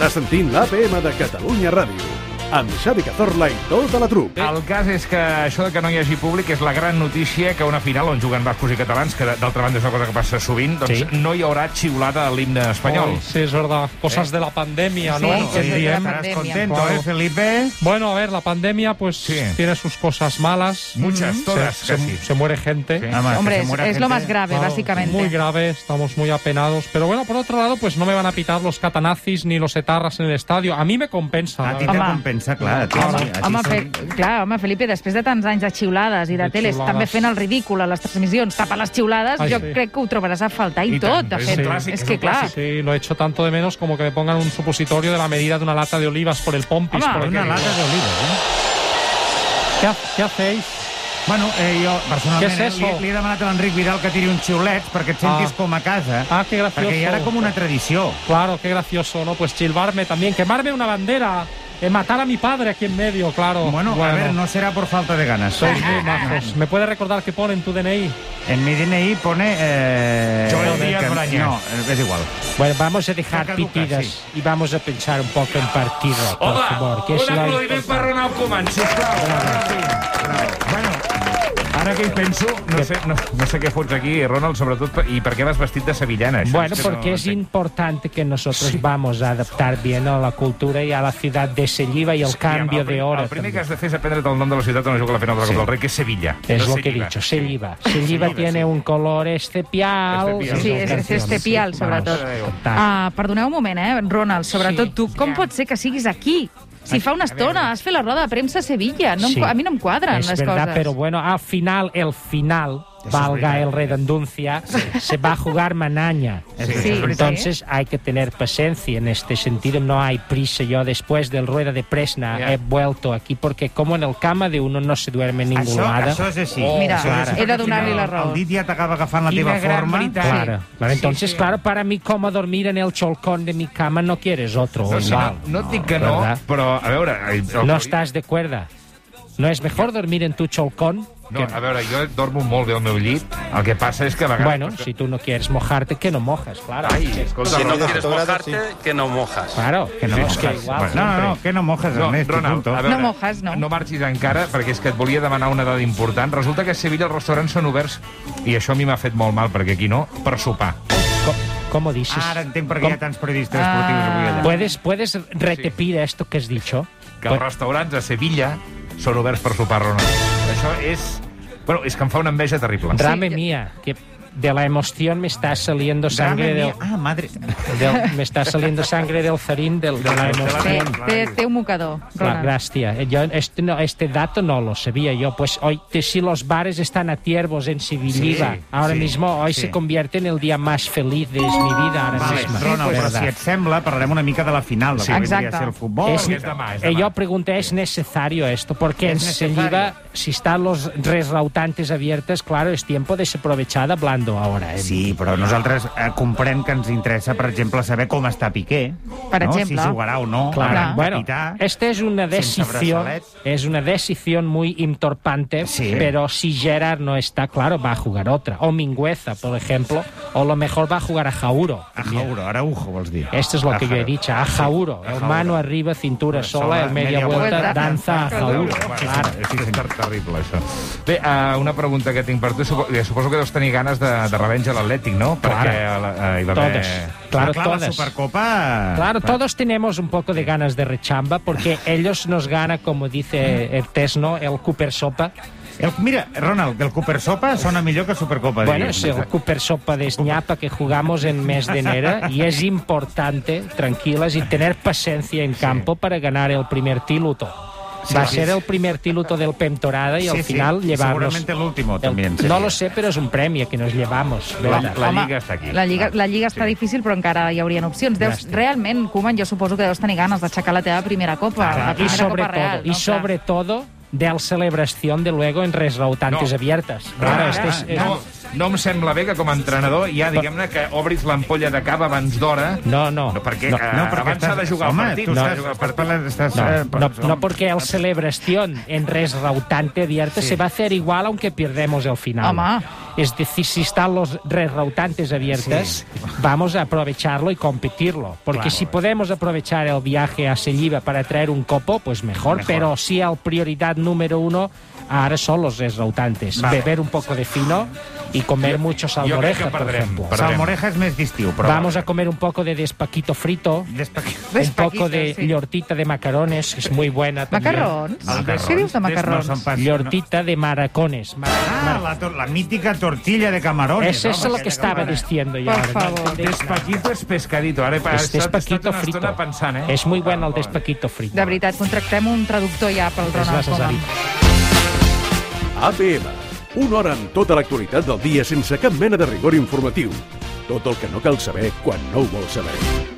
Estàs sentint l'APM de Catalunya Ràdio, amb Xavi Cazorla i tota la trup. El cas és que això de que no hi hagi públic és la gran notícia, que una final on juguen bascos i catalans, que d'altra banda és una cosa que passa sovint, doncs Sí. no hi haurà xiulada a l'himne espanyol. Sí, es verdad. Cosas de la pandemia, ¿no? Sí, Que de la diem. pandemia. Estaràs contento, Claro. Felipe? Bueno, a ver, la pandemia pues Sí. tiene sus cosas malas. Muchas, todas, casi. Se muere gente. Sí. Hombre, es lo más grave, Claro, básicamente. Muy grave, estamos muy apenados. Pero bueno, por otro lado, pues no me van a pitar los catanazis ni los etarras en el estadio. A mí me compensa. A la ti verdad. te Home. compensa, clar. Home, Felipe, després de tants anys de xiulades i de De teles xiulades. també fent el ridícul a les transmissions, tapa les xiulades, Ai, jo sí. crec que ho trobaràs a faltar i I tot, tant, de és fet. un clàssic, És és que, un clar, clàssic. Sí, lo he hecho tanto de menos como que me pongan un supositorio de la medida de una lata de olivas por el pompis. Home. porque Una digo, lata d'olives, ¿Qué hacéis? Bueno, jo personalment Què és eso? li he demanat a l'Enric Vidal que tiri uns xiulets perquè et sentis Ah. com a casa. Ah, qué gracioso. Perquè hi ha ara com una tradició. Claro, qué gracioso, ¿no? Pues chilvarme también, quemarme una bandera, matar a mi padre aquí en medio, claro. Bueno, a ver, no será por falta de ganas. Sois muy majos. ¿Me puedes recordar qué pone en tu DNI? En mi DNI pone... Joel Díaz Brañas. No, és igual. Bueno, vamos a dejar Caduca, pitidas sí. y vamos a pensar un poco en partido, por favor. Que es un lo aplaudiment per importante. Ronald Koeman, sisplau. Bueno, ara que hi penso, no sé què fots aquí, Ronald, sobretot, i per què vas vestit de sevillana? Això Bueno, és que porque no es entenc. importante que nosotros vamos a adaptar bien a la cultura y a la ciudad de Selliva y el cambio de hora. El primer que también. has de fer és aprendre't el nom de la ciutat on es juga la final de la Copa del Rei, que és Sevilla. Es No lo que he Selliva. dicho, Selliva. Selliva tiene un color estepial. Estepial. sí, és canciones. estepial, Sí, sobretot. vamos, total. Perdoneu un moment, Ronald, sobretot Sí. tu, com pot ser que siguis aquí? Si fa una estona has fet la roda de premsa a Sevilla. No Sí. a mi no em quadren Es les verdad, coses. pero bueno, al final, el final, valga el redundancia, se va a jugar mañana. Sí. Entonces hay que tener paciencia en este sentido, no hay prisa. Yo después del rueda de prensa he vuelto aquí porque como en el cama de uno no se duerme ninguna. Això és així. Mira, Això és així, he de perquè donar-li si no, la raó. El dit ja t'acaba agafant la teva Quina gran forma. veritat. Claro, claro. Entonces, claro, para mí, como dormir en el cholcón de mi cama, no quieres otro. No, sí, igual. no et dic que no, ¿verdad? però, a veure... No estás de acuerdo. ¿No es mejor dormir en tu cholcón? No, a veure, jo dormo molt bé al meu llit, el que passa és que a vegades... Bueno, si tú no quieres mojarte, que no mojas, claro. Ai, escolta, Si no Ronald, quieres mojarte, que no mojas. Claro, Que no es mojas. que igual No, que no mojes, No, Ernest, Ronald, punto. a veure, No mojes, no. No marxis encara, perquè és que et volia demanar una dada important. Resulta que a Sevilla els restaurants són oberts, i això a mi m'ha fet molt mal, perquè aquí no, per sopar. ¿Cómo dices? Ara entenc per què hi ha tants periodistes esportius avui allà. ¿Puedes repetir esto que has dicho? Que els restaurants a Sevilla són oberts per sopar, Ronald. Això és... Bueno, és que em fa una enveja terrible. Drame mía, que de la emoción me está saliendo sangre del... Ah, madre... Me está saliendo sangre del zarín de la emoción. Té un mocador, Ronald. Gracias. Yo este dato no lo sabía yo. Pues hoy, si los bares están a tiempos en Sevilla, ahora mismo, hoy se convierte en el día más feliz de mi vida ahora Vale, mismo. Ronald, però ¿Verdad? si et sembla, parlarem una mica de la final, del que Exacte. vindria a ser el futbol. Es- és demà, és demà. yo pregunté, ¿es necesario esto? Porque en Selliva, si están los restaurantes abiertos, claro, es tiempo de desaprovechar hablando ahora. Sí, però nosaltres comprem que ens interessa, per exemple, saber com està Piqué, Per no? exemple. Si jugarà o no. Claro, Ara, bueno, capità, esta es una sense decisión, braçalet. es una decisión muy importante, Sí. pero si Gerard no está, claro, va a jugar otra. O Mingueza, por ejemplo, o lo mejor va a jugar a Jauro. A Jauro, Araujo, vols dir. Esto es lo que yo he dicho, a Jauro. El mano arriba, cintura sola, el media vuelta, danza a Jauro. Claro. És terrible, això. Bé, una pregunta que tinc per tu. Suposo que deus tenir ganes de revenja a l'Atlètic, no? Perquè hi va haver... Todos. Claro, Clar, la todas. Supercopa... Claro, todos tenemos un poco de ganas de rechamba porque ellos nos gana, como dice el Tesno, el Cooper Sopa. Mira, Ronald, el Cooper Sopa sona millor que Supercopa. Bueno, diríem. es el Cooper Sopa de Ñapa que jugamos en mes de enero y es importante, tranquilas, y tener paciencia en campo para ganar el primer tíluto. Va a ser el primer tíluto del temporada y al final llevarnos... Seguramente el último también. No lo sé, pero es un premio que nos llevamos. ¿verdad? La Home, Lliga està aquí. La Lliga està difícil, però encara hi haurien opcions. Realment, Koeman, jo suposo que deus tenir ganes d'aixecar la teva primera copa. La Y primera copa real. sobre todo de la celebración de luego en restaurantes abiertas. Claro, No, no em sembla bé que com a entrenador ja, diguem-ne, que obris l'ampolla de cava abans d'hora. No. Perquè abans s'ha de jugar el partit. No, porque el celebración en resrautante abierta se va a hacer igual aunque pierdemos el final. Home. Es decir, si están los resrautantes abiertas, vamos a aprovecharlo y competirlo. Porque si podemos aprovechar el viaje a Selliva para traer un copo, pues mejor. Pero sí, la prioridad número 1 ahora son los resrautantes. Beber un poco de fino y comer mucho salmoreja, por ejemplo. Salmoreja és més d'estiu, però... Vamos a comer un poco de despaquito frito, un poco de llortita de macarones, que es muy buena también. Macarrons? Què dius de macarrons? Llortita de maracones. La mítica tortilla de camarones. Esa es la que estaba diciendo yo. Por favor. Despaquito es pescadito. Ara he Es despaquito estat una frito. estona pensant, Es muy bueno el despaquito frito. De veritat, contractem un traductor ja pel És Ronald necessari. Koeman. APM, una hora amb tota l'actualitat del dia sense cap mena de rigor informatiu. Tot el que no cal saber quan no ho vols saber.